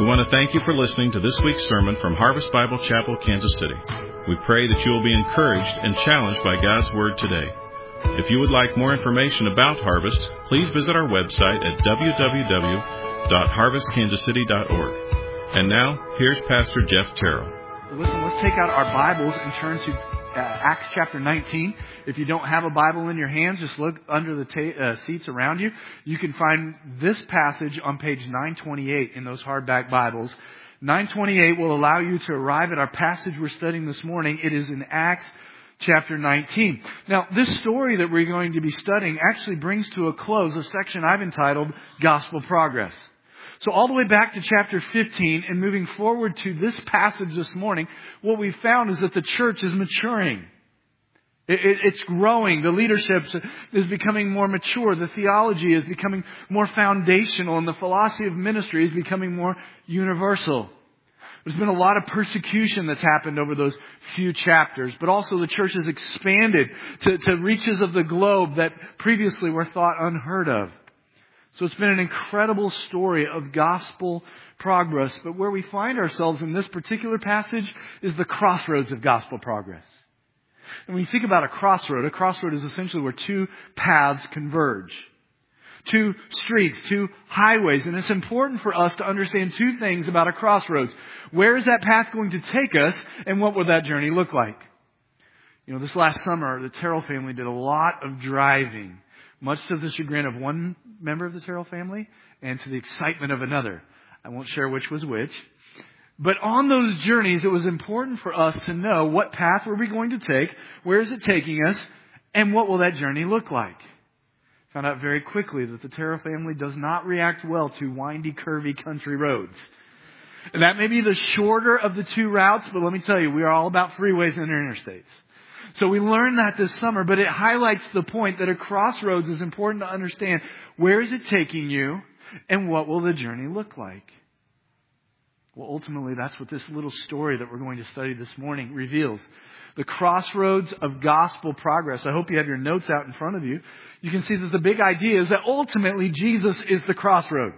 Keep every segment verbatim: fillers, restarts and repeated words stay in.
We want to thank you for listening to this week's sermon from Harvest Bible Chapel, Kansas City. We pray that you will be encouraged and challenged by God's Word today. If you would like more information about Harvest, please visit our website at w w w dot harvest kansas city dot org. And now, here's Pastor Jeff Terrell. Listen, let's take out our Bibles and turn to uh, Acts chapter nineteen. If you don't have a Bible in your hands, just look under the ta- uh, seats around you. You can find this passage on page nine twenty-eight in those hardback Bibles. nine twenty-eight will allow you to arrive at our passage we're studying this morning. It is in Acts chapter nineteen. Now, this story that we're going to be studying actually brings to a close a section I've entitled Gospel Progress. So all the way back to chapter fifteen and moving forward to this passage this morning, what we found is that the church is maturing. It, it, it's growing. The leadership is becoming more mature. The theology is becoming more foundational, and the philosophy of ministry is becoming more universal. There's been a lot of persecution that's happened over those few chapters, but also the church has expanded to, to reaches of the globe that previously were thought unheard of. So it's been an incredible story of gospel progress. But where we find ourselves in this particular passage is the crossroads of gospel progress. And when you think about a crossroad, a crossroad is essentially where two paths converge. Two streets, two highways. And it's important for us to understand two things about a crossroads. Where is that path going to take us, and what will that journey look like? You know, this last summer, the Terrell family did a lot of driving, much to the chagrin of one member of the Terrell family and to the excitement of another. I won't share which was which. But on those journeys, it was important for us to know what path were we going to take, where is it taking us, and what will that journey look like. Found out very quickly that the Terrell family does not react well to windy, curvy country roads. And that may be the shorter of the two routes, but let me tell you, we are all about freeways and interstates. So we learned that this summer, but it highlights the point that a crossroads is important to understand. Where is it taking you, and what will the journey look like? Well, ultimately, that's what this little story that we're going to study this morning reveals. The crossroads of gospel progress. I hope you have your notes out in front of you. You can see that the big idea is that ultimately Jesus is the crossroad.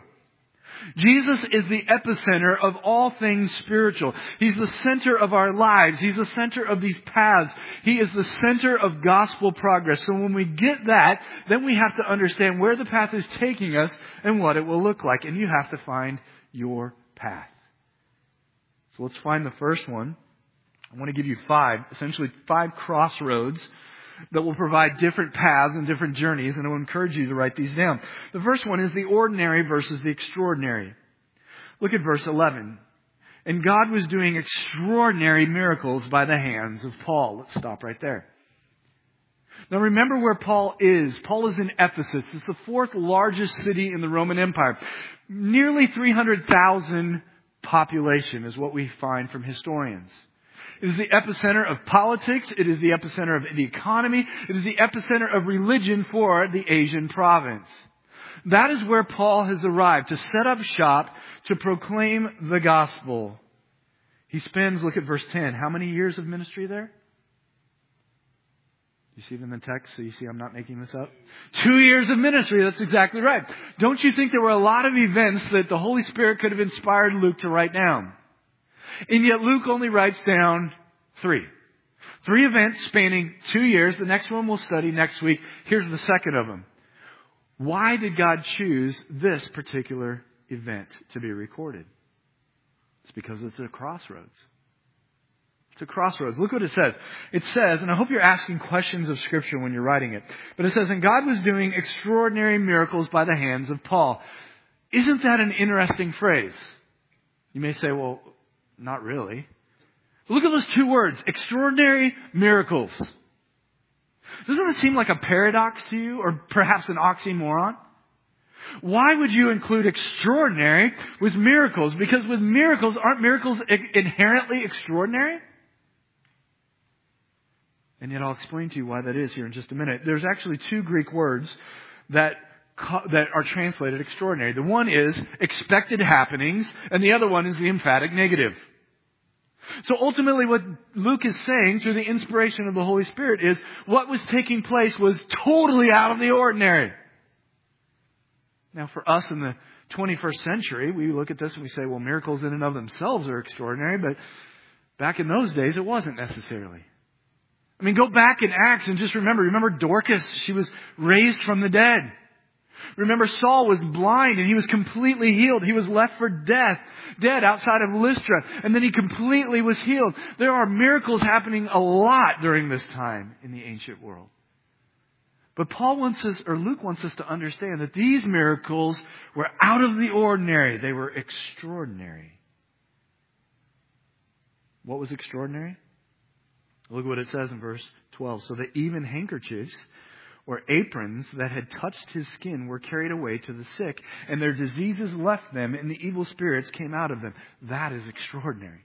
Jesus is the epicenter of all things spiritual. He's the center of our lives. He's the center of these paths. He is the center of gospel progress. So when we get that, then we have to understand where the path is taking us and what it will look like. And you have to find your path. So let's find the first one. I want to give you five, essentially five crossroads that will provide different paths and different journeys, and I will encourage you to write these down. The first one is the ordinary versus the extraordinary. Look at verse eleven. And God was doing extraordinary miracles by the hands of Paul. Let's stop right there. Now remember where Paul is. Paul is in Ephesus. It's the fourth largest city in the Roman Empire. Nearly three hundred thousand population is what we find from historians. It is the epicenter of politics. It is the epicenter of the economy. It is the epicenter of religion for the Asian province. That is where Paul has arrived to set up shop to proclaim the gospel. He spends, look at verse ten, how many years of ministry there? You see it in the text, so you see I'm not making this up. Two years of ministry, that's exactly right. Don't you think there were a lot of events that the Holy Spirit could have inspired Luke to write down? And yet Luke only writes down three. Three events spanning two years. The next one we'll study next week. Here's the second of them. Why did God choose this particular event to be recorded? It's because it's a crossroads. It's a crossroads. Look what it says. It says, and I hope you're asking questions of Scripture when you're writing it, but it says, and God was doing extraordinary miracles by the hands of Paul. Isn't that an interesting phrase? You may say, well, not really. Look at those two words, extraordinary miracles. Doesn't it seem like a paradox to you, or perhaps an oxymoron? Why would you include extraordinary with miracles? Because with miracles, aren't miracles inherently extraordinary? And yet I'll explain to you why that is here in just a minute. There's actually two Greek words that that are translated extraordinary. The one is expected happenings, and the other one is the emphatic negative. So ultimately what Luke is saying through the inspiration of the Holy Spirit is what was taking place was totally out of the ordinary. Now, for us in the twenty-first century, we look at this and we say, well, miracles in and of themselves are extraordinary, but back in those days, it wasn't necessarily. I mean, go back in Acts and just remember, remember Dorcas, she was raised from the dead. Remember Saul was blind and he was completely healed. He was left for death, dead outside of Lystra, and then he completely was healed. There are miracles happening a lot during this time in the ancient world. But Paul wants us, or Luke wants us to understand that these miracles were out of the ordinary. They were extraordinary. What was extraordinary? Look what it says in verse twelve. So that even handkerchiefs or aprons that had touched his skin were carried away to the sick, and their diseases left them, and the evil spirits came out of them. That is extraordinary.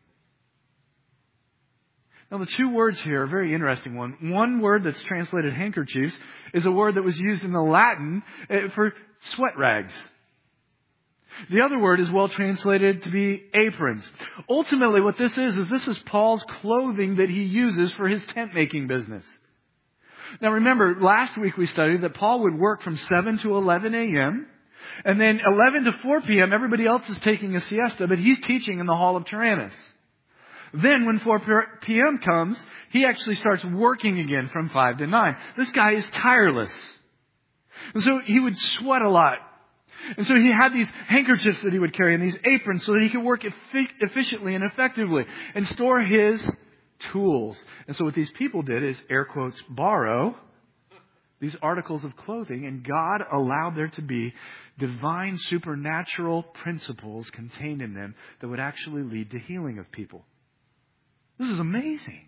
Now, the two words here are a very interesting one. One word that's translated handkerchiefs is a word that was used in the Latin for sweat rags. The other word is well translated to be aprons. Ultimately, what this is, is this is Paul's clothing that he uses for his tent making business. Now, remember, last week we studied that Paul would work from seven to eleven a.m., and then eleven to four p.m., everybody else is taking a siesta, but he's teaching in the Hall of Tyrannus. Then when four p.m. comes, he actually starts working again from five to nine. This guy is tireless. And so he would sweat a lot. And so he had these handkerchiefs that he would carry and these aprons so that he could work effi- efficiently and effectively and store his tools. And so what these people did is, air quotes, borrow these articles of clothing, and God allowed there to be divine supernatural principles contained in them that would actually lead to healing of people. This is amazing.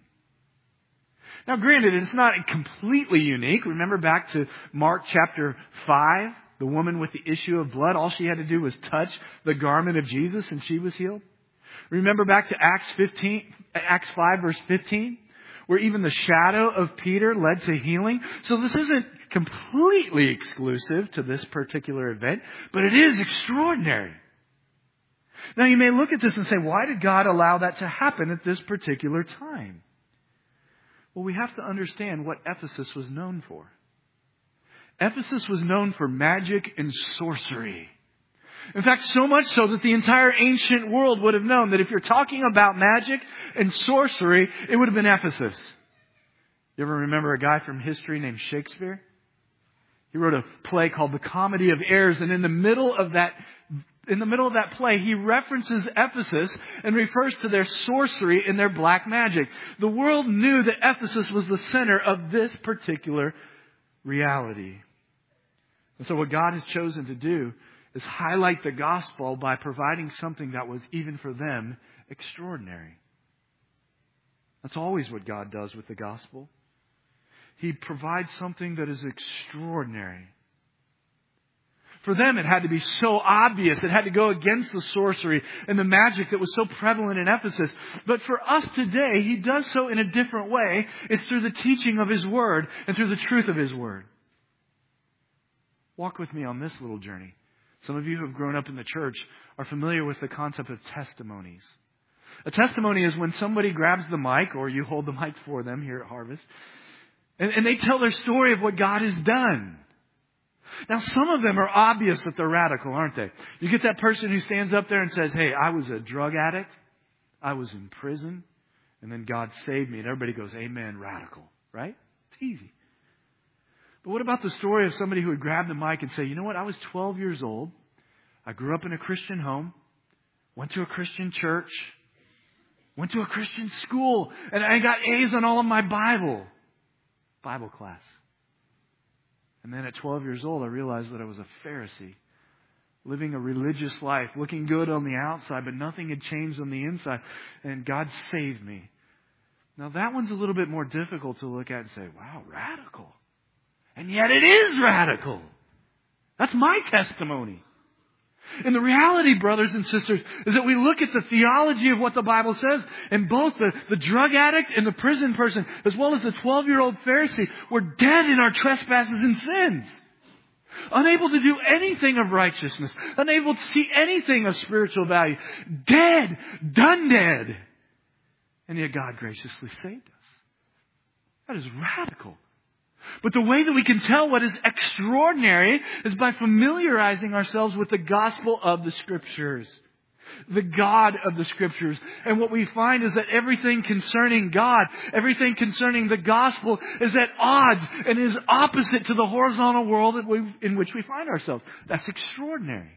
Now, granted, it's not completely unique. Remember back to Mark chapter five, the woman with the issue of blood. All she had to do was touch the garment of Jesus and she was healed. Remember back to Acts fifteen, Acts five verse fifteen, where even the shadow of Peter led to healing. So this isn't completely exclusive to this particular event, but it is extraordinary. Now, you may look at this and say, why did God allow that to happen at this particular time? Well, we have to understand what Ephesus was known for. Ephesus was known for magic and sorcery. In fact, so much so that the entire ancient world would have known that if you're talking about magic and sorcery, it would have been Ephesus. You ever remember a guy from history named Shakespeare? He wrote a play called The Comedy of Errors, and in the middle of that In the middle of that play, he references Ephesus and refers to their sorcery and their black magic. The world knew that Ephesus was the center of this particular reality. And so what God has chosen to do is highlight the gospel by providing something that was, even for them, extraordinary. That's always what God does with the gospel. He provides something that is extraordinary. For them, it had to be so obvious. It had to go against the sorcery and the magic that was so prevalent in Ephesus. But for us today, He does so in a different way. It's through the teaching of His Word and through the truth of His Word. Walk with me on this little journey. Some of you who have grown up in the church are familiar with the concept of testimonies. A testimony is when somebody grabs the mic, or you hold the mic for them here at Harvest, and, and they tell their story of what God has done. Now, some of them are obvious that they're radical, aren't they? You get that person who stands up there and says, hey, I was a drug addict. I was in prison. And then God saved me. And everybody goes, amen, radical. Right? It's easy. But what about the story of somebody who would grab the mic and say, you know what? I was twelve years old. I grew up in a Christian home. Went to a Christian church. Went to a Christian school. And I got A's on all of my Bible. Bible class. And then at twelve years old, I realized that I was a Pharisee, living a religious life, looking good on the outside, but nothing had changed on the inside. And God saved me. Now, that one's a little bit more difficult to look at and say, wow, radical. And yet it is radical. That's my testimony. And the reality, brothers and sisters, is that we look at the theology of what the Bible says, and both the, the drug addict and the prison person, as well as the twelve-year-old Pharisee, were dead in our trespasses and sins. Unable to do anything of righteousness. Unable to see anything of spiritual value. Dead. Done dead. And yet God graciously saved us. That is radical. But the way that we can tell what is extraordinary is by familiarizing ourselves with the gospel of the Scriptures. The God of the Scriptures. And what we find is that everything concerning God, everything concerning the gospel is at odds and is opposite to the horizontal world in which we find ourselves. That's extraordinary.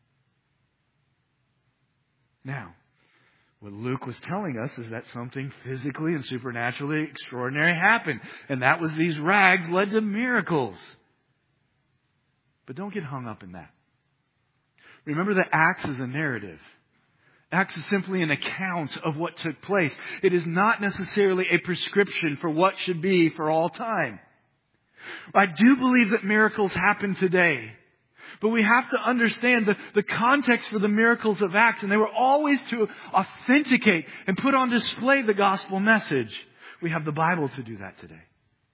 Now, what Luke was telling us is that something physically and supernaturally extraordinary happened. And that was these rags led to miracles. But don't get hung up in that. Remember that Acts is a narrative. Acts is simply an account of what took place. It is not necessarily a prescription for what should be for all time. I do believe that miracles happen today. But we have to understand the, the context for the miracles of Acts. And they were always to authenticate and put on display the gospel message. We have the Bible to do that today.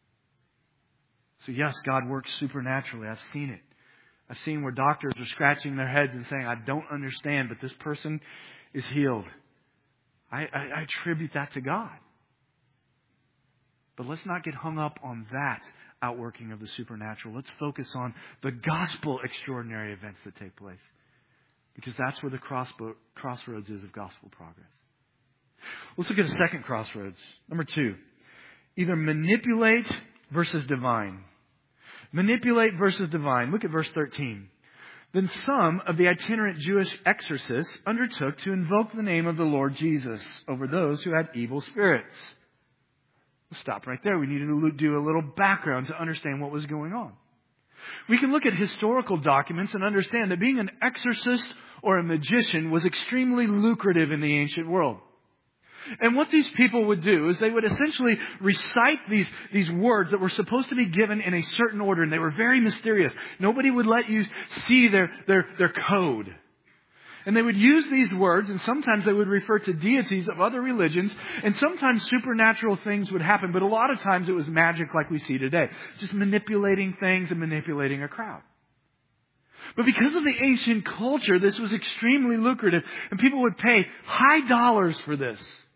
So yes, God works supernaturally. I've seen it. I've seen where doctors are scratching their heads and saying, I don't understand, but this person is healed. I, I, I attribute that to God. But let's not get hung up on that outworking of the supernatural. Let's focus on the gospel extraordinary events that take place. Because that's where the crossbo- crossroads is of gospel progress. Let's look at a second crossroads. Number two. Either manipulate versus divine. Manipulate versus divine. Look at verse thirteen. Then some of the itinerant Jewish exorcists undertook to invoke the name of the Lord Jesus over those who had evil spirits. We'll stop right there. We need to do a little background to understand what was going on. We can look at historical documents and understand that being an exorcist or a magician was extremely lucrative in the ancient world. And what these people would do is they would essentially recite these, these words that were supposed to be given in a certain order, and they were very mysterious. Nobody would let you see their, their, their code. And they would use these words, and sometimes they would refer to deities of other religions, and sometimes supernatural things would happen, but a lot of times it was magic like we see today. Just manipulating things and manipulating a crowd. But because of the ancient culture, this was extremely lucrative, and people would pay high dollars for this.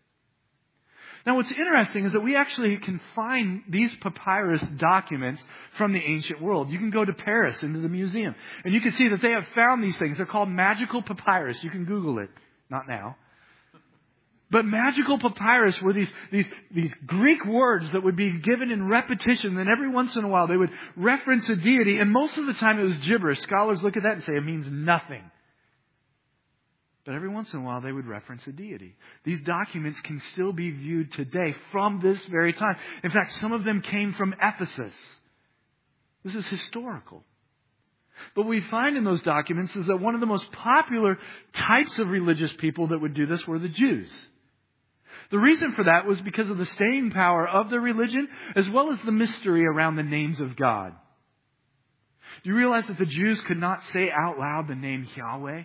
Now, what's interesting is that we actually can find these papyrus documents from the ancient world. You can go to Paris into the museum, and you can see that they have found these things. They're called magical papyrus. You can Google it. Not now. But magical papyrus were these, these, these Greek words that would be given in repetition. Then every once in a while they would reference a deity, and most of the time it was gibberish. Scholars look at that and say it means nothing. But every once in a while they would reference a deity. These documents can still be viewed today from this very time. In fact, some of them came from Ephesus. This is historical. But what we find in those documents is that one of the most popular types of religious people that would do this were the Jews. The reason for that was because of the staying power of their religion as well as the mystery around the names of God. Do you realize that the Jews could not say out loud the name Yahweh?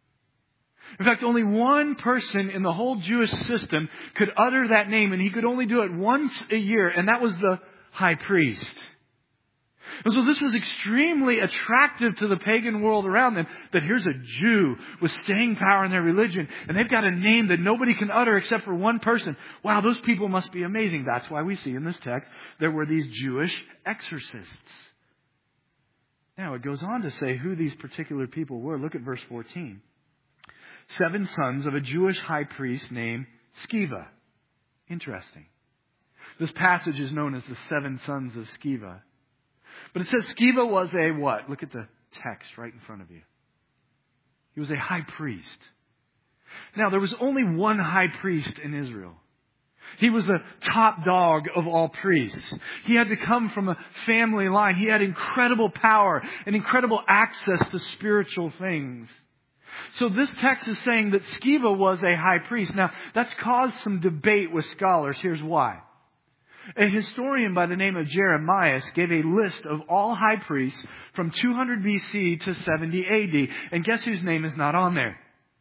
In fact, only one person in the whole Jewish system could utter that name, and he could only do it once a year, and that was the high priest. And so this was extremely attractive to the pagan world around them, that here's a Jew with staying power in their religion, and they've got a name that nobody can utter except for one person. Wow, those people must be amazing. That's why we see in this text there were these Jewish exorcists. Now, it goes on to say who these particular people were. Look at verse fourteen. Seven sons of a Jewish high priest named Sceva. Interesting. This passage is known as the seven sons of Sceva. But it says Sceva was a what? Look at the text right in front of you. He was a high priest. Now, there was only one high priest in Israel. He was the top dog of all priests. He had to come from a family line. He had incredible power and incredible access to spiritual things. So this text is saying that Sceva was a high priest. Now, that's caused some debate with scholars. Here's why. A historian by the name of Jeremias gave a list of all high priests from two hundred B C to seventy A D. And guess whose name is not on there?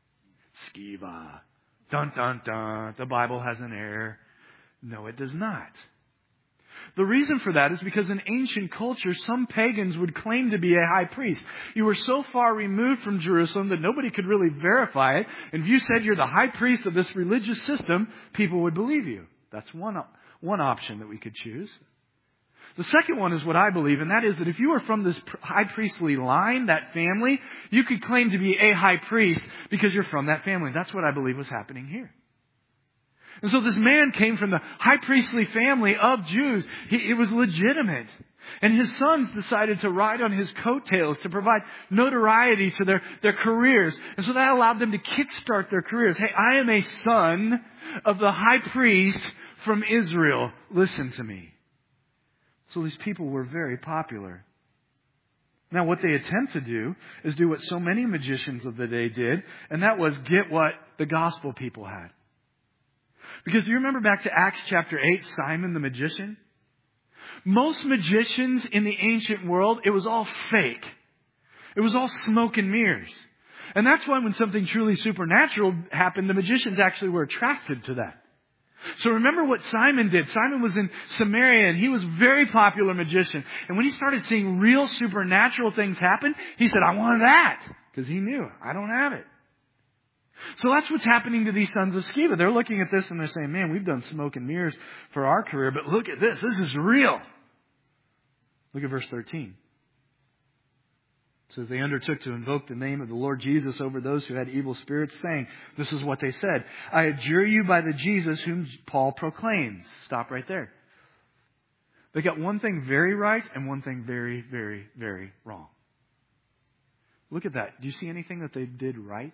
Sceva. Dun, dun, dun. The Bible has an error. No, it does not. The reason for that is because in ancient culture, some pagans would claim to be a high priest. You were so far removed from Jerusalem that nobody could really verify it. And if you said you're the high priest of this religious system, people would believe you. That's one, one option that we could choose. The second one is what I believe, and that is that if you are from this high priestly line, that family, you could claim to be a high priest because you're from that family. That's what I believe was happening here. And so this man came from the high priestly family of Jews. He, it was legitimate. And his sons decided to ride on his coattails to provide notoriety to their, their careers. And so that allowed them to kickstart their careers. Hey, I am a son of the high priest from Israel. Listen to me. So these people were very popular. Now what they attempt to do is do what so many magicians of the day did, and that was get what the gospel people had. Because do you remember back to Acts chapter eight, Simon the magician? Most magicians in the ancient world, it was all fake. It was all smoke and mirrors. And that's why when something truly supernatural happened, the magicians actually were attracted to that. So remember what Simon did. Simon was in Samaria and he was a very popular magician. And when he started seeing real supernatural things happen, he said, I want that. Because he knew, I don't have it. So that's what's happening to these sons of Sceva. They're looking at this and they're saying, man, we've done smoke and mirrors for our career, but look at this. This is real. Look at verse thirteen. It says, they undertook to invoke the name of the Lord Jesus over those who had evil spirits, saying, this is what they said, I adjure you by the Jesus whom Paul proclaims. Stop right there. They got one thing very right and one thing very, very, very wrong. Look at that. Do you see anything that they did right?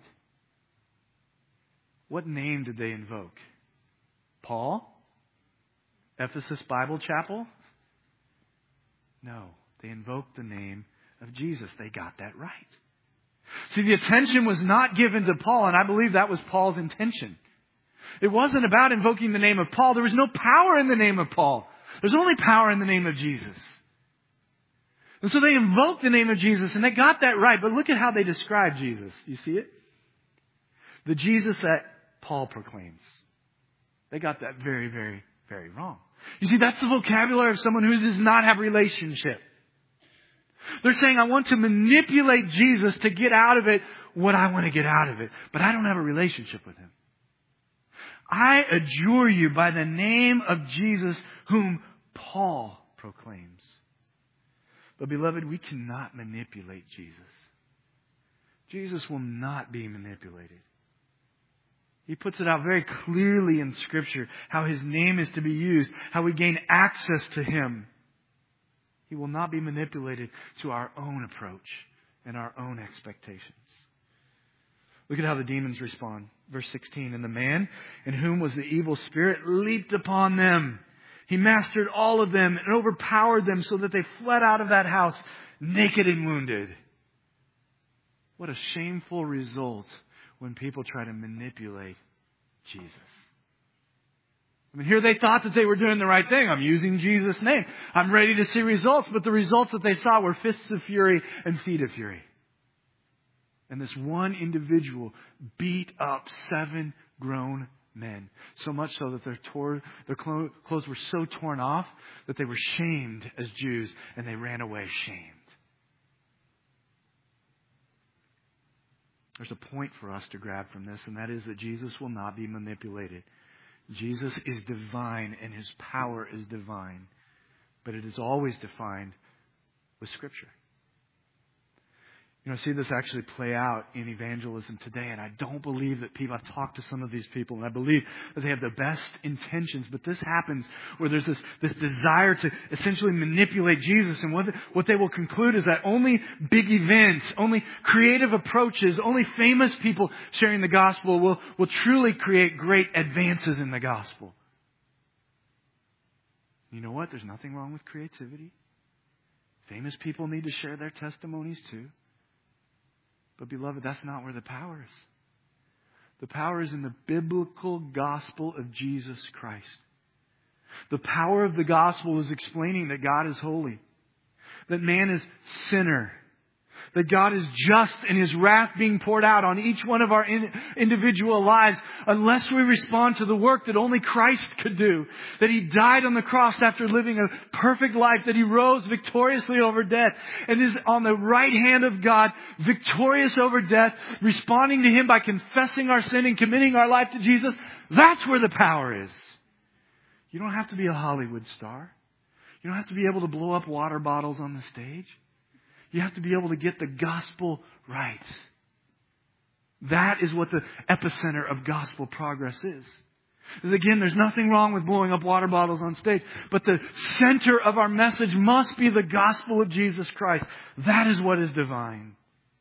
What name did they invoke? Paul? Ephesus Bible Chapel? No. They invoked the name of Jesus. They got that right. See, the attention was not given to Paul, and I believe that was Paul's intention. It wasn't about invoking the name of Paul. There was no power in the name of Paul. There's only power in the name of Jesus. And so they invoked the name of Jesus, and they got that right. But look at how they describe Jesus. Do you see it? The Jesus that Paul proclaims. They got that very, very, very wrong. You see, that's the vocabulary of someone who does not have relationship. They're saying, I want to manipulate Jesus to get out of it what I want to get out of it. But I don't have a relationship with Him. I adjure you by the name of Jesus whom Paul proclaims. But beloved, we cannot manipulate Jesus. Jesus will not be manipulated. He puts it out very clearly in Scripture how His name is to be used, how we gain access to Him. He will not be manipulated to our own approach and our own expectations. Look at how the demons respond. Verse sixteen, and the man in whom was the evil spirit leaped upon them. He mastered all of them and overpowered them so that they fled out of that house naked and wounded. What a shameful result when people try to manipulate Jesus. I mean, here they thought that they were doing the right thing. I'm using Jesus' name. I'm ready to see results. But the results that they saw were fists of fury and feet of fury. And this one individual beat up seven grown men. So much so that their, tore, their clothes were so torn off that they were shamed as Jews and they ran away shamed. There's a point for us to grab from this, and that is that Jesus will not be manipulated. Jesus is divine and His power is divine. But it is always defined with Scripture. You know, I see this actually play out in evangelism today, and I don't believe that people, I've talked to some of these people, and I believe that they have the best intentions, but this happens where there's this, this desire to essentially manipulate Jesus, and what, what they will conclude is that only big events, only creative approaches, only famous people sharing the gospel will, will truly create great advances in the gospel. You know what? There's nothing wrong with creativity. Famous people need to share their testimonies too. But beloved, that's not where the power is. The power is in the biblical gospel of Jesus Christ. The power of the gospel is explaining that God is holy, that man is sinner, that God is just and His wrath being poured out on each one of our in, individual lives unless we respond to the work that only Christ could do. That He died on the cross after living a perfect life, that He rose victoriously over death and is on the right hand of God, victorious over death, responding to Him by confessing our sin and committing our life to Jesus. That's where the power is. You don't have to be a Hollywood star. You don't have to be able to blow up water bottles on the stage. You have to be able to get the gospel right. That is what the epicenter of gospel progress is. Because again, there's nothing wrong with blowing up water bottles on stage, but the center of our message must be the gospel of Jesus Christ. That is what is divine.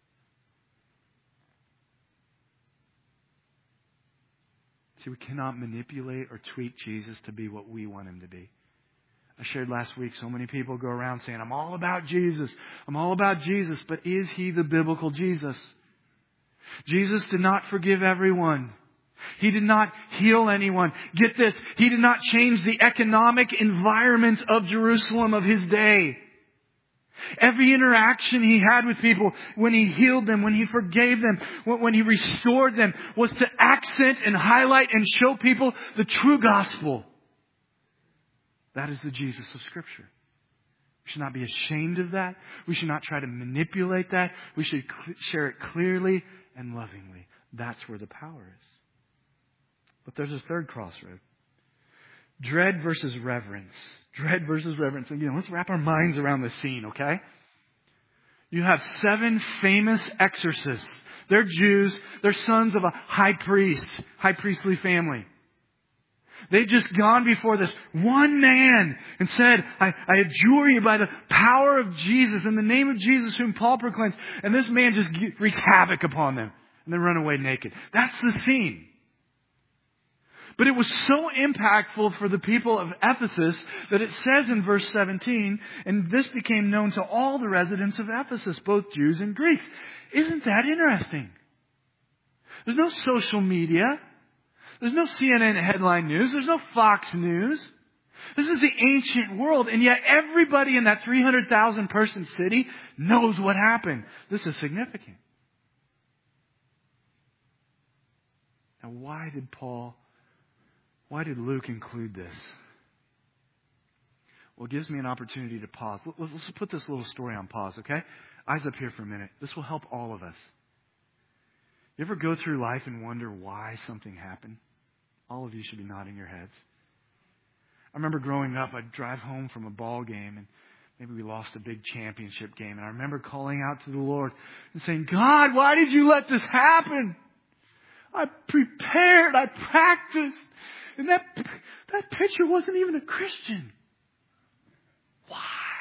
See, we cannot manipulate or tweak Jesus to be what we want Him to be. I shared last week, so many people go around saying, I'm all about Jesus. I'm all about Jesus. But is He the biblical Jesus? Jesus did not forgive everyone. He did not heal anyone. Get this, He did not change the economic environment of Jerusalem of His day. Every interaction He had with people, when He healed them, when He forgave them, when He restored them, was to accent and highlight and show people the true gospel. That is the Jesus of Scripture. We should not be ashamed of that. We should not try to manipulate that. We should cl- share it clearly and lovingly. That's where the power is. But there's a third crossroad. Dread versus reverence. Dread versus reverence. Again, let's wrap our minds around this scene, okay? You have seven famous exorcists. They're Jews. They're sons of a high priest, high priestly family. They'd just gone before this one man and said, I, I adjure you by the power of Jesus, in the name of Jesus whom Paul proclaims. And this man just wreaks havoc upon them and then run away naked. That's the scene. But it was so impactful for the people of Ephesus that it says in verse seventeen, and this became known to all the residents of Ephesus, both Jews and Greeks. Isn't that interesting? There's no social media. There's no C N N headline news. There's no Fox News. This is the ancient world, and yet everybody in that three hundred thousand person city knows what happened. This is significant. Now, why did Paul, why did Luke include this? Well, it gives me an opportunity to pause. Let's put this little story on pause, okay? Eyes up here for a minute. This will help all of us. You ever go through life and wonder why something happened? All of you should be nodding your heads. I remember growing up, I'd drive home from a ball game and maybe we lost a big championship game. And I remember calling out to the Lord and saying, God, why did you let this happen? I prepared, I practiced, and that, that pitcher wasn't even a Christian. Why?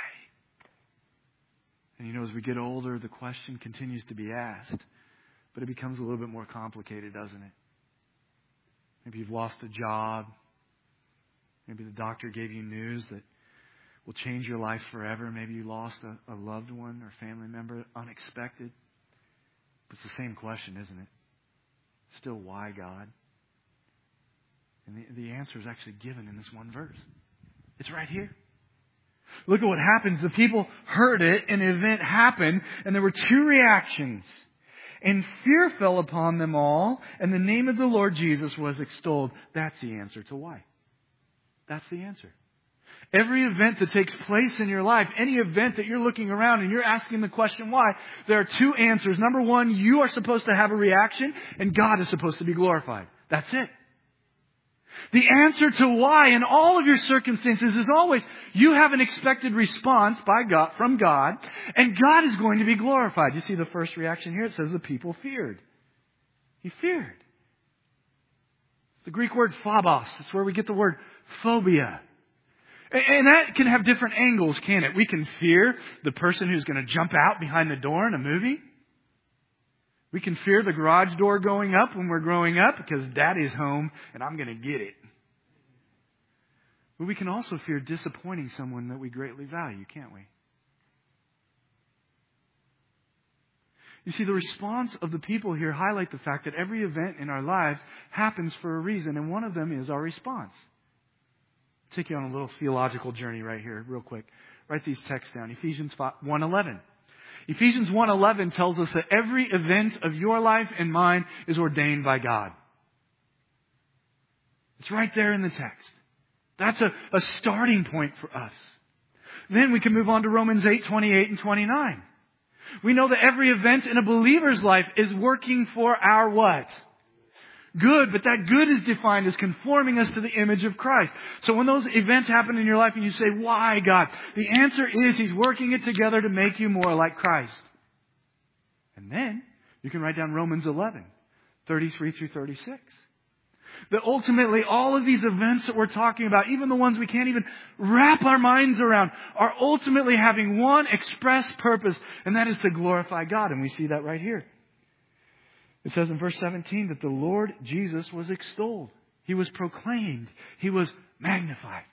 And you know, as we get older, the question continues to be asked. But it becomes a little bit more complicated, doesn't it? Maybe you've lost a job. Maybe the doctor gave you news that will change your life forever. Maybe you lost a, a loved one or family member, unexpected. But it's the same question, isn't it? Still, why, God? And the, the answer is actually given in this one verse. It's right here. Look at what happens. The people heard it, an event happened, and there were two reactions. And fear fell upon them all, and the name of the Lord Jesus was extolled. That's the answer to why. That's the answer. Every event that takes place in your life, any event that you're looking around and you're asking the question why, there are two answers. Number one, you are supposed to have a reaction, and God is supposed to be glorified. That's it. The answer to why in all of your circumstances is always you have an expected response by God, from God, and God is going to be glorified. You see the first reaction here? It says the people feared. He feared. It's the Greek word phobos. It's where we get the word phobia. And that can have different angles, can't it? We can fear the person who's going to jump out behind the door in a movie. We can fear the garage door going up when we're growing up because Daddy's home and I'm going to get it. But we can also fear disappointing someone that we greatly value, can't we? You see, the response of the people here highlight the fact that every event in our lives happens for a reason, and one of them is our response. I'll take you on a little theological journey right here, real quick. Write these texts down. Ephesians one eleven. Ephesians one eleven tells us that every event of your life and mine is ordained by God. It's right there in the text. That's a, a starting point for us. Then we can move on to Romans eight twenty-eight and twenty-nine. We know that every event in a believer's life is working for our what? good, but that good is defined as conforming us to the image of Christ. So when those events happen in your life and you say, why, God? The answer is He's working it together to make you more like Christ. And then you can write down Romans eleven, thirty-three through thirty-six. That ultimately all of these events that we're talking about, even the ones we can't even wrap our minds around, are ultimately having one express purpose, and that is to glorify God. And we see that right here. It says in verse seventeen that the Lord Jesus was extolled. He was proclaimed. He was magnified.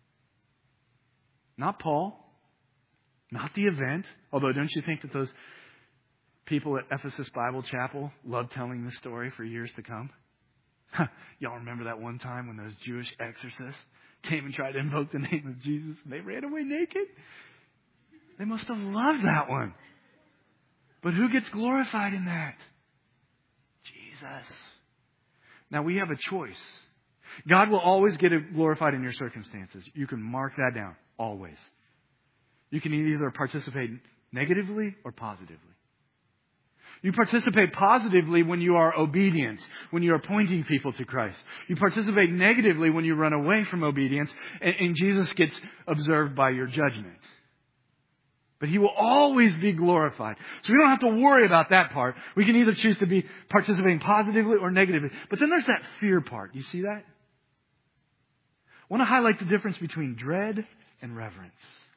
Not Paul. Not the event. Although don't you think that those people at Ephesus Bible Chapel loved telling this story for years to come? Y'all remember that one time when those Jewish exorcists came and tried to invoke the name of Jesus and they ran away naked? They must have loved that one. But who gets glorified in that? Jesus. Now we have a choice. God will always get glorified in your circumstances. You can mark that down. Always. You can either participate negatively or positively. You participate positively when you are obedient, when you are pointing people to Christ. You participate negatively when you run away from obedience, and, and Jesus gets observed by your judgment. But He will always be glorified. So we don't have to worry about that part. We can either choose to be participating positively or negatively. But then there's that fear part. You see that? I want to highlight the difference between dread and reverence.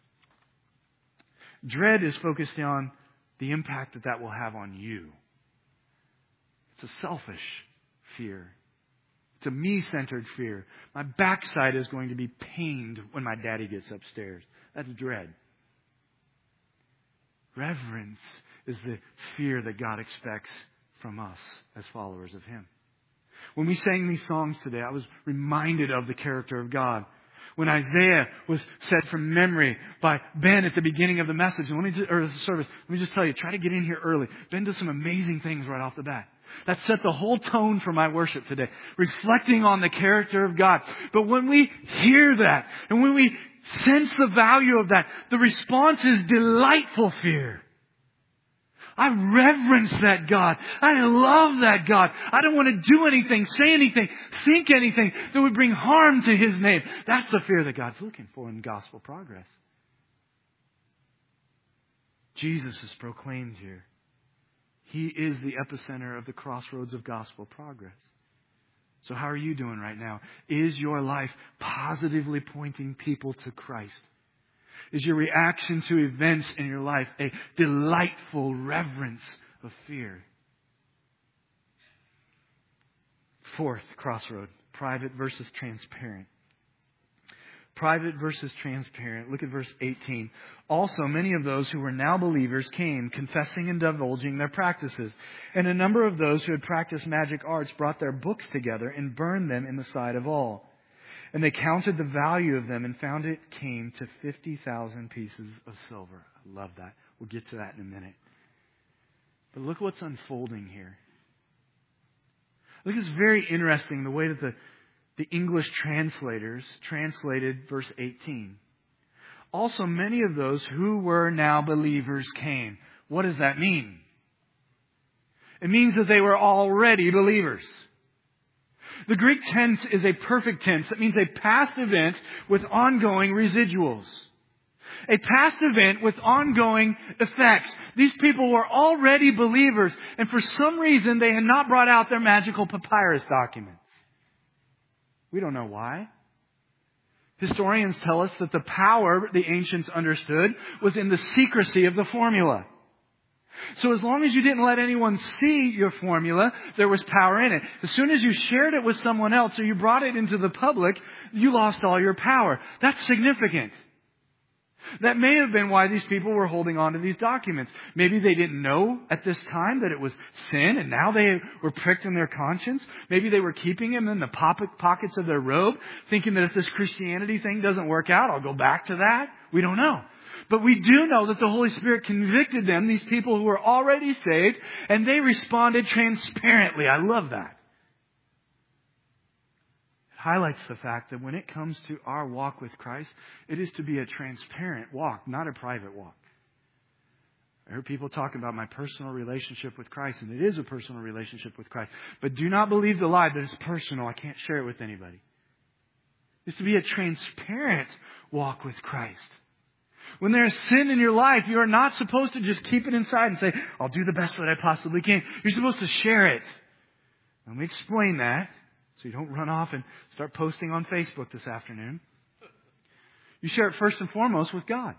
Dread is focused on the impact that that will have on you. It's a selfish fear. It's a me-centered fear. My backside is going to be pained when my daddy gets upstairs. That's dread. Reverence is the fear that God expects from us as followers of Him. When we sang these songs today, I was reminded of the character of God. When Isaiah was said from memory by Ben at the beginning of the message, and let me just, or the service, let me just tell you, try to get in here early. Ben does some amazing things right off the bat. That set the whole tone for my worship today, reflecting on the character of God. But when we hear that, and when we sense the value of that, the response is delightful fear. I reverence that God. I love that God. I don't want to do anything, say anything, think anything that would bring harm to His name. That's the fear that God's looking for in gospel progress. Jesus is proclaimed here. He is the epicenter of the crossroads of gospel progress. So how are you doing right now? Is your life positively pointing people to Christ? Is your reaction to events in your life a delightful reverence of fear? Fourth crossroad, private versus transparent. Private versus transparent. Look at verse eighteen. Also, many of those who were now believers came, confessing and divulging their practices. And a number of those who had practiced magic arts brought their books together and burned them in the sight of all. And they counted the value of them and found it came to fifty thousand pieces of silver. I love that. We'll get to that in a minute. But look what's unfolding here. Look, it's very interesting the way that the, the English translators translated verse eighteen. Also, many of those who were now believers came. What does that mean? It means that they were already believers. The Greek tense is a perfect tense. That means a past event with ongoing residuals. A past event with ongoing effects. These people were already believers, and for some reason they had not brought out their magical papyrus documents. We don't know why. Historians tell us that the power the ancients understood was in the secrecy of the formula. So as long as you didn't let anyone see your formula, there was power in it. As soon as you shared it with someone else or you brought it into the public, you lost all your power. That's significant. That may have been why these people were holding on to these documents. Maybe they didn't know at this time that it was sin, and now they were pricked in their conscience. Maybe they were keeping them in the pockets of their robe, thinking that if this Christianity thing doesn't work out, I'll go back to that. We don't know. But we do know that the Holy Spirit convicted them, these people who were already saved, and they responded transparently. I love that. It highlights the fact that when it comes to our walk with Christ, it is to be a transparent walk, not a private walk. I heard people talk about my personal relationship with Christ, and it is a personal relationship with Christ. But do not believe the lie that it's personal. I can't share it with anybody. It's to be a transparent walk with Christ. When there's sin in your life, you are not supposed to just keep it inside and say, I'll do the best that I possibly can. You're supposed to share it. Let me explain that so you don't run off and start posting on Facebook this afternoon. You share it first and foremost with God.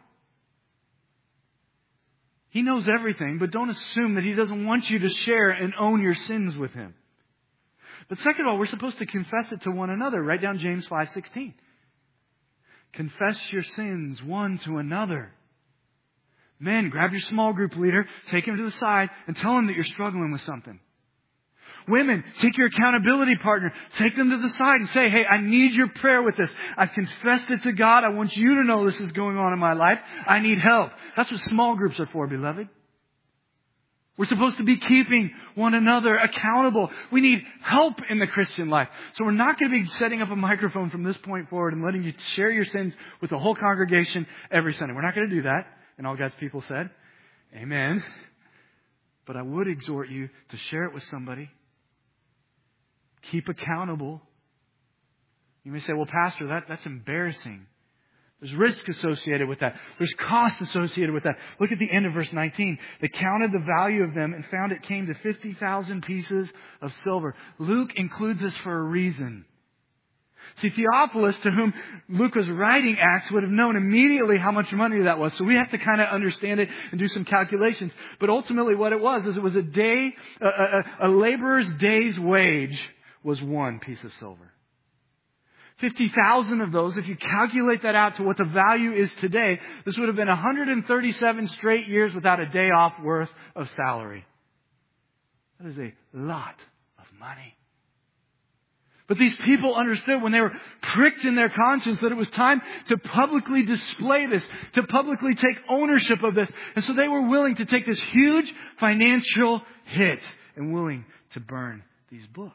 He knows everything, but don't assume that He doesn't want you to share and own your sins with Him. But second of all, we're supposed to confess it to one another. Write down James five sixteen. Confess your sins one to another. Men, grab your small group leader, take him to the side, and tell him that you're struggling with something. Women, take your accountability partner, take them to the side and say, hey, I need your prayer with this. I've confessed it to God. I want you to know this is going on in my life. I need help. That's what small groups are for, beloved. We're supposed to be keeping one another accountable. We need help in the Christian life. So we're not going to be setting up a microphone from this point forward and letting you share your sins with the whole congregation every Sunday. We're not going to do that. And all God's people said, amen. But I would exhort you to share it with somebody. Keep accountable. You may say, well, Pastor, that, that's embarrassing. There's risk associated with that. There's cost associated with that. Look at the end of verse nineteen. They counted the value of them and found it came to fifty thousand pieces of silver. Luke includes this for a reason. See, Theophilus, to whom Luke was writing Acts, would have known immediately how much money that was. So we have to kind of understand it and do some calculations. But ultimately what it was is it was a day, a, a, a laborer's day's wage was one piece of silver. fifty thousand of those, if you calculate that out to what the value is today, this would have been one hundred thirty-seven straight years without a day off worth of salary. That is a lot of money. But these people understood when they were pricked in their conscience that it was time to publicly display this, to publicly take ownership of this. And so they were willing to take this huge financial hit and willing to burn these books.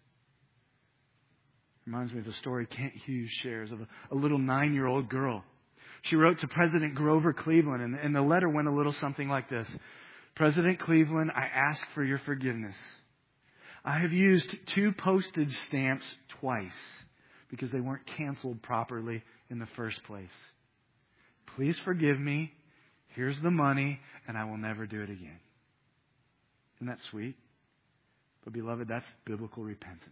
Reminds me of the story Kent Hughes shares of a, a little nine-year-old girl. She wrote to President Grover Cleveland, and, and the letter went a little something like this. President Cleveland, I ask for your forgiveness. I have used two postage stamps twice because they weren't canceled properly in the first place. Please forgive me. Here's the money, and I will never do it again. Isn't that sweet? But beloved, that's biblical repentance.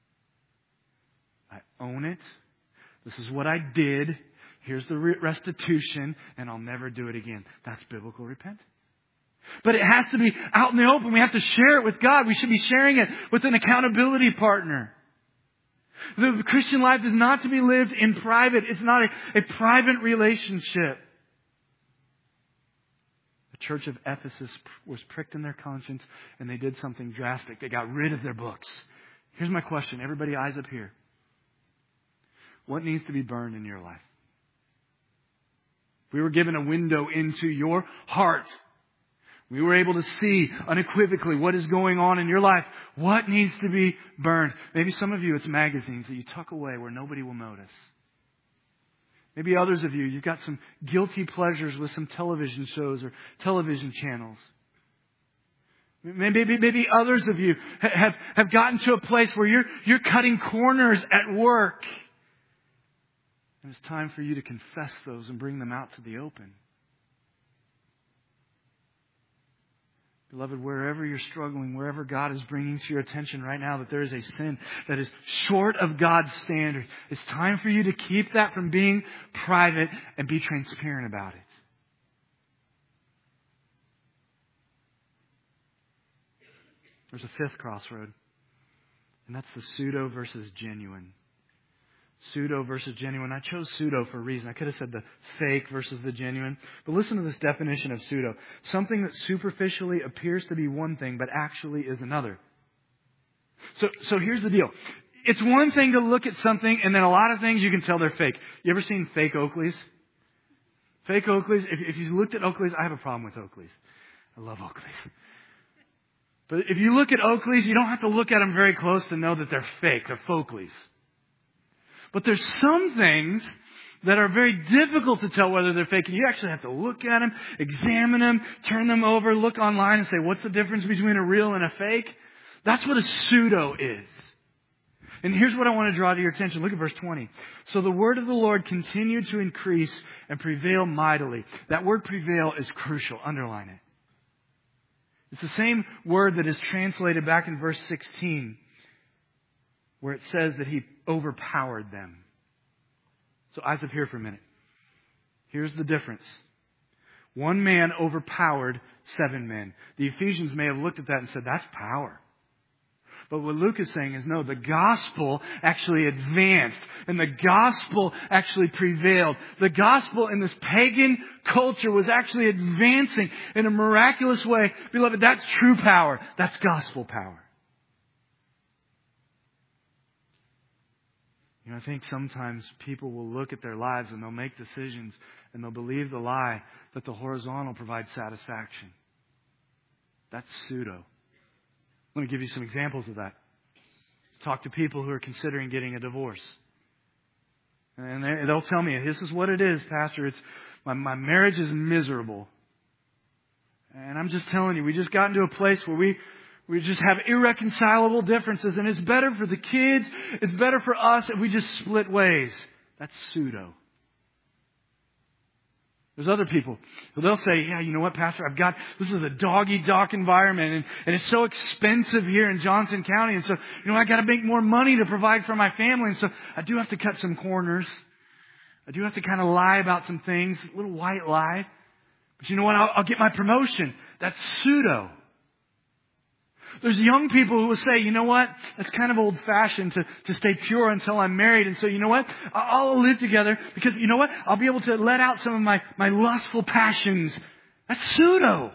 I own it. This is what I did. Here's the restitution, and I'll never do it again. That's biblical repentance. But it has to be out in the open. We have to share it with God. We should be sharing it with an accountability partner. The Christian life is not to be lived in private. It's not a, a private relationship. The church of Ephesus was pricked in their conscience, and they did something drastic. They got rid of their books. Here's my question. Everybody, eyes up here. What needs to be burned in your life? We were given a window into your heart. We were able to see unequivocally what is going on in your life. What needs to be burned? Maybe some of you, it's magazines that you tuck away where nobody will notice. Maybe others of you, you've got some guilty pleasures with some television shows or television channels. Maybe, maybe others of you have, have gotten to a place where you're, you're cutting corners at work. And it's time for you to confess those and bring them out to the open. Beloved, wherever you're struggling, wherever God is bringing to your attention right now that there is a sin that is short of God's standard, it's time for you to keep that from being private and be transparent about it. There's a fifth crossroad, and that's the pseudo versus genuine. Pseudo versus genuine. I chose pseudo for a reason. I could have said the fake versus the genuine. But listen to this definition of pseudo. Something that superficially appears to be one thing, but actually is another. So, so here's the deal. It's one thing to look at something, and then a lot of things you can tell they're fake. You ever seen fake Oakleys? Fake Oakleys. If, if you looked at Oakleys, I have a problem with Oakleys. I love Oakleys. But if you look at Oakleys, you don't have to look at them very close to know that they're fake. They're Folkleys. But there's some things that are very difficult to tell whether they're fake. And you actually have to look at them, examine them, turn them over, look online and say, what's the difference between a real and a fake? That's what a pseudo is. And here's what I want to draw to your attention. Look at verse twenty. So the word of the Lord continued to increase and prevail mightily. That word prevail is crucial. Underline it. It's the same word that is translated back in verse sixteen, where it says that he overpowered them. So eyes up here for a minute. Here's the difference. One man overpowered seven men. The Ephesians may have looked at that and said, that's power. But what Luke is saying is, no, the gospel actually advanced. And the gospel actually prevailed. The gospel in this pagan culture was actually advancing in a miraculous way. Beloved, that's true power. That's gospel power. You know, I think sometimes people will look at their lives and they'll make decisions and they'll believe the lie that the horizontal provides satisfaction. That's pseudo. Let me give you some examples of that. Talk to people who are considering getting a divorce. And they'll tell me, this is what it is, Pastor. It's my, my marriage is miserable. And I'm just telling you, we just got into a place where we We just have irreconcilable differences, and it's better for the kids, it's better for us if we just split ways. That's pseudo. There's other people who they'll say, yeah, you know what, Pastor, I've got, this is a dog-eat-dog environment, and, and it's so expensive here in Johnson County, and so, you know, I got to make more money to provide for my family, and so I do have to cut some corners. I do have to kind of lie about some things, a little white lie. But you know what, I'll, I'll get my promotion. That's pseudo. There's young people who will say, you know what, it's kind of old-fashioned to, to stay pure until I'm married. And so, you know what, I'll live together because, you know what, I'll be able to let out some of my, my lustful passions. That's pseudo.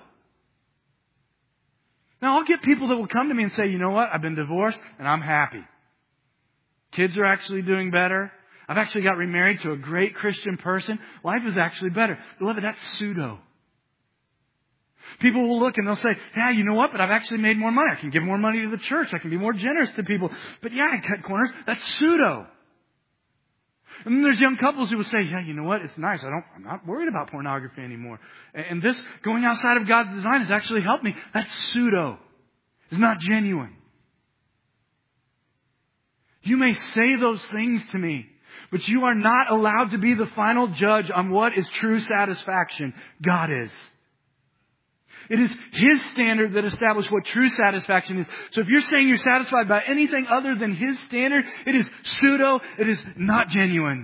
Now, I'll get people that will come to me and say, you know what, I've been divorced and I'm happy. Kids are actually doing better. I've actually got remarried to a great Christian person. Life is actually better. Beloved, that's pseudo. People will look and they'll say, yeah, you know what? But I've actually made more money. I can give more money to the church. I can be more generous to people. But yeah, I cut corners. That's pseudo. And then there's young couples who will say, yeah, you know what? It's nice. I don't, I'm not worried about pornography anymore. And this going outside of God's design has actually helped me. That's pseudo. It's not genuine. You may say those things to me, but you are not allowed to be the final judge on what is true satisfaction. God is. It is His standard that establishes what true satisfaction is. So if you're saying you're satisfied by anything other than His standard, it is pseudo, it is not genuine.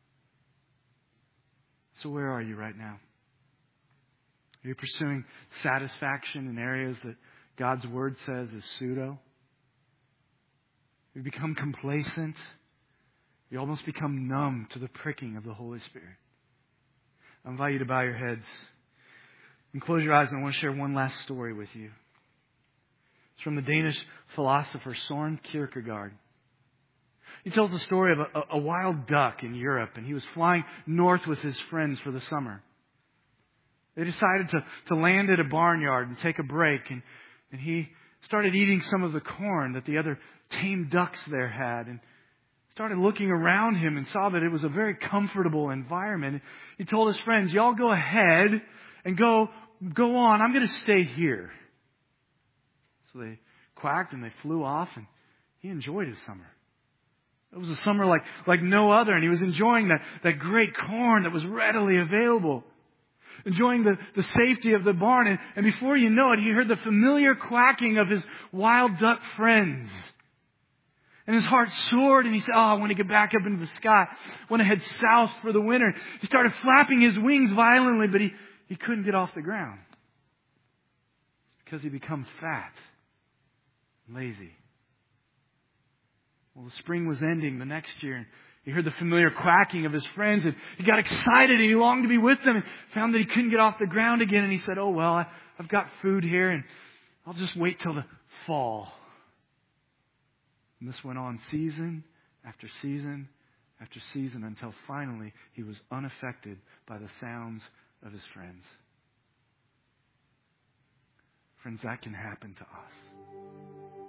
So where are you right now? Are you pursuing satisfaction in areas that God's Word says is pseudo? You become complacent. You almost become numb to the pricking of the Holy Spirit. I invite you to bow your heads. And close your eyes, and I want to share one last story with you. It's from the Danish philosopher Søren Kierkegaard. He tells the story of a, a wild duck in Europe, and he was flying north with his friends for the summer. They decided to, to land at a barnyard and take a break, and, and he started eating some of the corn that the other tame ducks there had, and started looking around him and saw that it was a very comfortable environment. He told his friends, y'all go ahead and go go on. I'm going to stay here. So they quacked and they flew off, and he enjoyed his summer. It was a summer like, like no other, and he was enjoying that, that great corn that was readily available. Enjoying the, the safety of the barn. And, and before you know it, he heard the familiar quacking of his wild duck friends. And his heart soared, and he said, oh, I want to get back up into the sky. I want to head south for the winter. He started flapping his wings violently, but he He couldn't get off the ground. It's because he become fat, lazy. Well, the spring was ending the next year, and he heard the familiar quacking of his friends, and he got excited, and he longed to be with them, and found that he couldn't get off the ground again. And he said, oh, well, I, I've got food here, and I'll just wait till the fall. And this went on season after season after season until finally he was unaffected by the sounds of his friends. Friends, that can happen to us.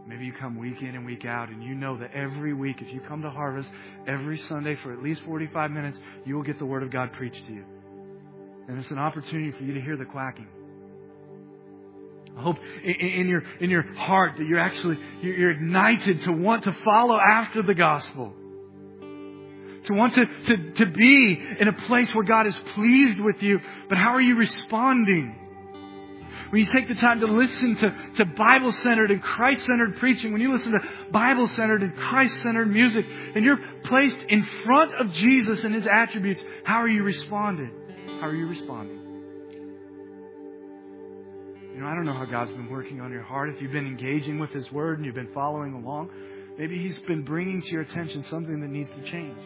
Maybe you come week in and week out, and you know that every week, if you come to Harvest every Sunday for at least forty-five minutes, you will get the Word of God preached to you. And it's an opportunity for you to hear the quacking. I hope in, in your in your heart that you're actually you're ignited to want to follow after the gospel. To want to, to, to be in a place where God is pleased with you. But how are you responding? When you take the time to listen to, to Bible-centered and Christ-centered preaching, when you listen to Bible-centered and Christ-centered music, and you're placed in front of Jesus and His attributes, how are you responding? How are you responding? You know, I don't know how God's been working on your heart. If you've been engaging with His Word and you've been following along, maybe He's been bringing to your attention something that needs to change.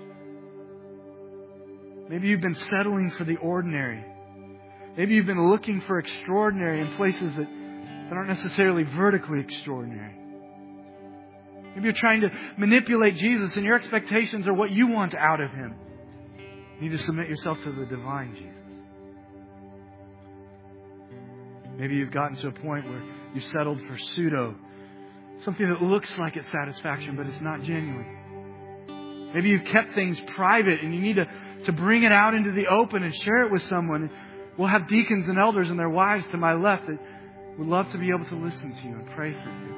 Maybe you've been settling for the ordinary. Maybe you've been looking for extraordinary in places that, that aren't necessarily vertically extraordinary. Maybe you're trying to manipulate Jesus and your expectations are what you want out of Him. You need to submit yourself to the divine Jesus. Maybe you've gotten to a point where you've settled for pseudo, something that looks like it's satisfaction, but it's not genuine. Maybe you've kept things private and you need to, to bring it out into the open and share it with someone. We'll have deacons and elders and their wives to my left that would love to be able to listen to you and pray for you.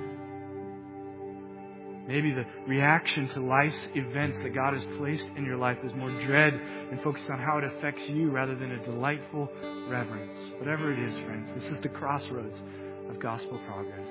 Maybe the reaction to life's events that God has placed in your life is more dread and focused on how it affects you rather than a delightful reverence. Whatever it is, friends, this is the crossroads of gospel progress.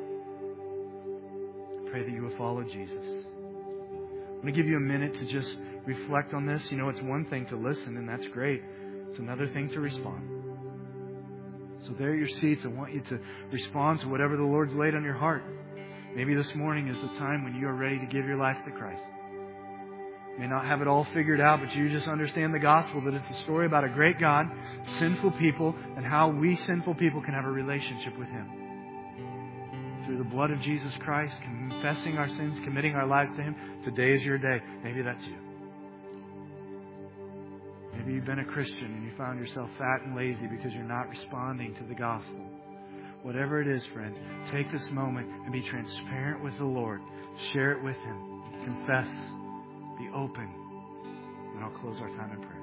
I pray that you will follow Jesus. I'm going to give you a minute to just reflect on this. You know, it's one thing to listen, and that's great. It's another thing to respond. So there at your seats, I want you to respond to whatever the Lord's laid on your heart. Maybe this morning is the time when you are ready to give your life to Christ. You may not have it all figured out, but you just understand the gospel, that it's a story about a great God, sinful people, and how we sinful people can have a relationship with Him. Through the blood of Jesus Christ, confessing our sins, committing our lives to Him, today is your day. Maybe that's you. Maybe you've been a Christian and you found yourself fat and lazy because you're not responding to the gospel. Whatever it is, friend, take this moment and be transparent with the Lord. Share it with Him. Confess. Be open. And I'll close our time in prayer.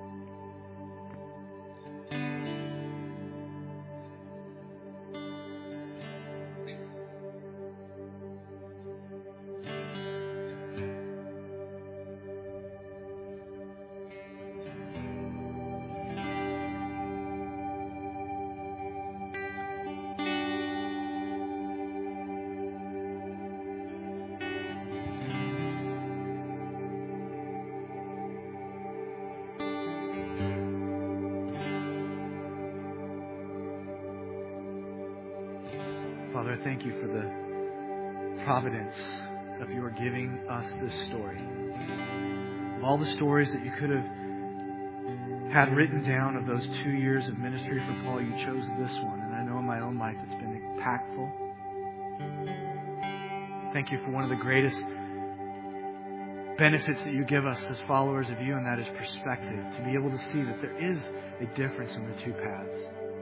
Father, I thank you for the providence of your giving us this story. Of all the stories that you could have had written down of those two years of ministry for Paul, you chose this one. And I know in my own life it's been impactful. Thank you for one of the greatest benefits that you give us as followers of you, and that is perspective. To be able to see that there is a difference in the two paths.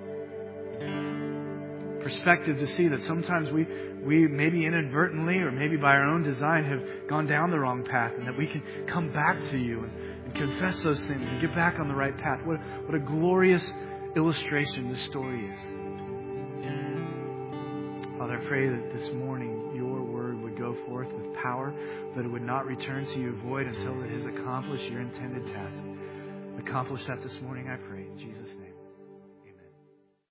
Perspective to see that sometimes we, we maybe inadvertently or maybe by our own design have gone down the wrong path, and that we can come back to you and, and confess those things and get back on the right path. What, what a glorious illustration this story is. Father, I pray that this morning your word would go forth with power, that it would not return to you void until it has accomplished your intended task. Accomplish that this morning, I pray. In Jesus' name.